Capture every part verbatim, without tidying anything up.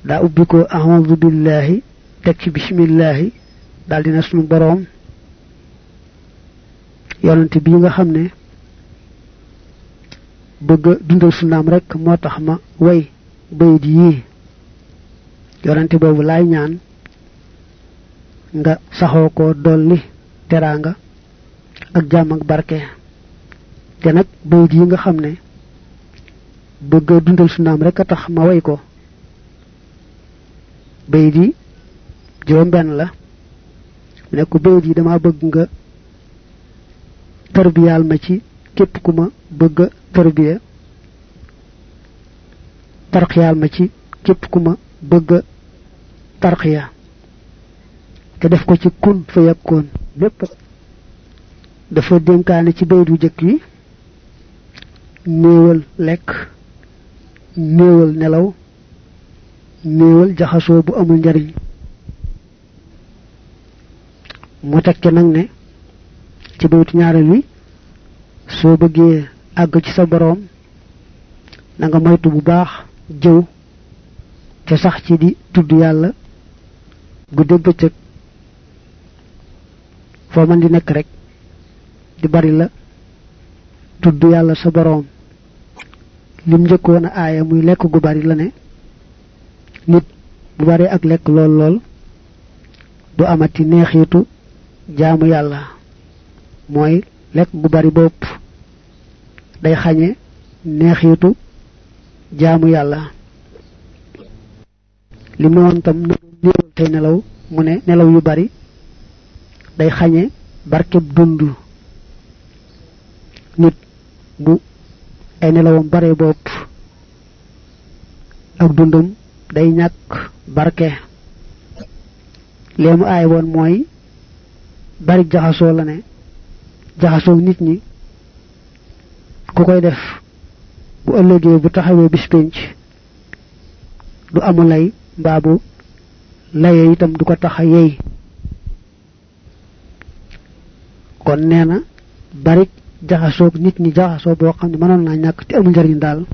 daa ubbi ko a'udhu billahi teg ci bismillahi daal dina sunu boroom yonante bi nga xam ne bëgg dundal sunaam rek moo tax ma way bayit yii yonante boobu laay ñaan nga saxoo ko dolli teraanga ak jàmm ak barke te nag bayit yi nga xam ne bëgg dundal sunaam rek a tax ma way ko bayit yi juróom benn la mu ne ko bayit yi dama bëgg nga tarbiyaal ma ci képp ku ma bëgg tarbiya tarxiyaal ma ci képp ku ma bëgg tarxiya te def ko ci kun fa yakkoon lépp dafa dénkaane ci bayit wu jëkk yi néewal lekk néewal nelaw néewal jaxasoo bu amul njariñ mu tekke nag ne ci bayitu ñaareel wi soo bëggee àgg ci sa boroom na nga moytu bu baax jëw te sax ci di tudd yàlla guddeeg bëccëg foo man di nekk rek di bari la tudd yàlla sa boroom lim njëkkoon a aaya muy lekk gu bari la ne nit bu bari ak lekk lool lool du amati neexitu jaamu yàlla mooy lekk gu bari bopp day xañe neexitu jaamu yàlla lim ne woon tam na néewal tey nelaw mu ne nelaw yu bari day xañe barkeb dund nit bu ay nelawam bare bopp ak dundam day ñàkk barke leemu aay woon mooy bari jaxasoo la ne jaxasoo nit ñi ku koy def bu ëllëgee bu taxawee bis penc du amu lay mbaa bu laye itam du ko tax a yey kon nee na bari jaxasoo nit ñi jaxasoo boo xam ne mënoon naa ñàkk te amul njariñ daal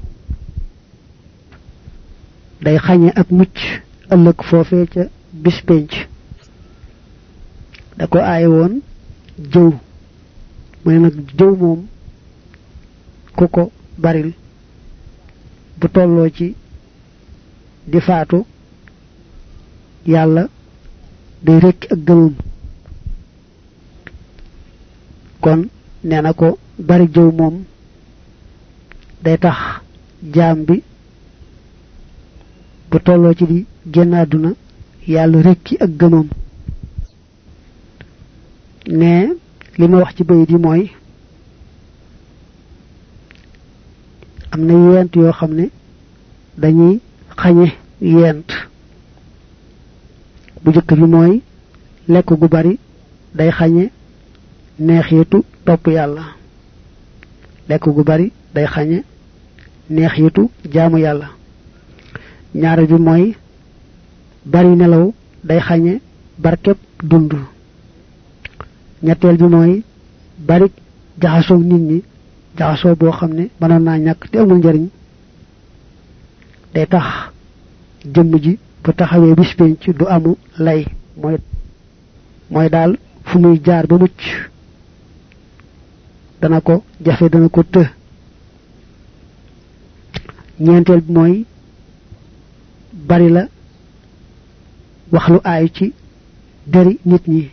day xañe ak mucc ëllëg foofee ca bis penc da ko aaye woon jëw mu ne nag jëw moom ku ko baril bu tolloo ci di faatu yàlla day rekki ak gëmam kon nee na ko bari jëw moom day tax jaam bi bu tolloo ci di génn àdduna yàlla rekki ak gëmam ne li ma wax ci bayit yi mooy am na yent yoo xam ne dañuy xañe yent bu jëkk bi mooy lekk gu bari day xañe neexitu topp yàlla lekk gu bari day xañe neexitu jaamu yàlla ñaareel bi mooy bari nelaw day xañe barkeb dund ñetteel bi mooy bari jaxasoo nit ñi jaxasoo boo xam ne mënoon naa ñàkk te amul njariñ day tax jëmm ji bu taxawee bis penc du amu lay mooy mooy daal fu muy jaar ba mucc dana ko jafe dana ko të ñeenteel bi mooy bari la wax lu aay ci deri nit ñi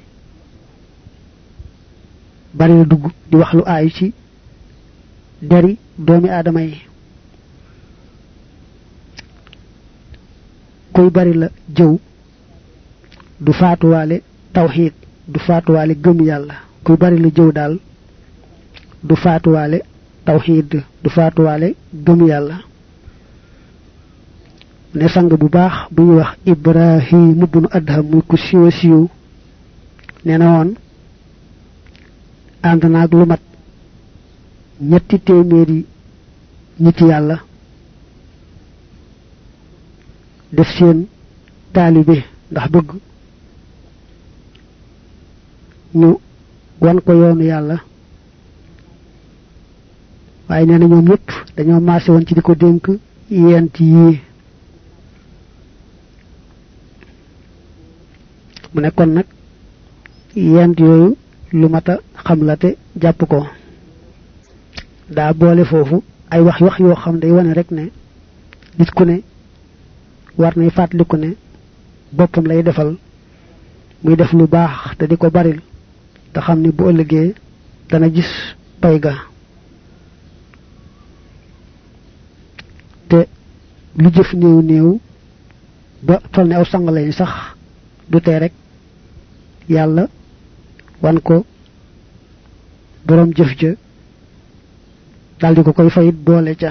bari la dugg di wax lu aay ci deri doomi aadama yi kuy bari la jëw du faatuwaale tawxiid du faatuwaale gëm yàlla kuy bari la jëw daal du faatuwaale tawxiid du faatuwaale gëm yàlla ne sang bu baax bu ñuy wax Ibrahim ibnu Adham muy ku siiwa siiw nee na woon ànd naag lu mat ñetti téeméeri nit yàlla def seen taalibe ndax bëgg ñu wan ko yoonu yàlla waaye nee na ñoom ñëpp dañoo maase woon ci di ko dénk yent yii mu ne kon nag yent yooyu lu mata xam la te jàpp ko daa boole foofu ay wax wax yoo xam day wane rek ne nit ku ne war nay fàttaliku ne boppam lay defal muy def lu baax te di ko baril te xam ni bu ëllëgee dana gis pay ga te lu jëf néew néew ba tol ne aw sang lañ sax du tee rek yàlla wan ko borom jëf ja daldi ko koy fayit boole ca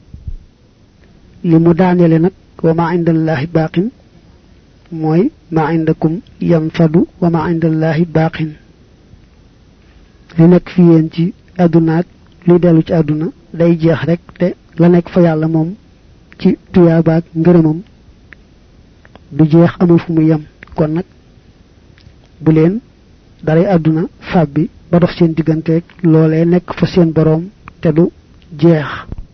li mu daanele nag wa ma indallahi baqin mooy ma indakum yanfadu wa ma indallahi baqin li nekk fi yéen ci àdduna ak luy dellu ci àdduna day jeex rek te la nekk fa yàlla moom ci tuyaabaak ngërëmam du jeex amul fu mu yem kon nag bu leen daray àdduna fàbbi ba dox seen digganteeg loolee nekk fa seen boroom te du jeex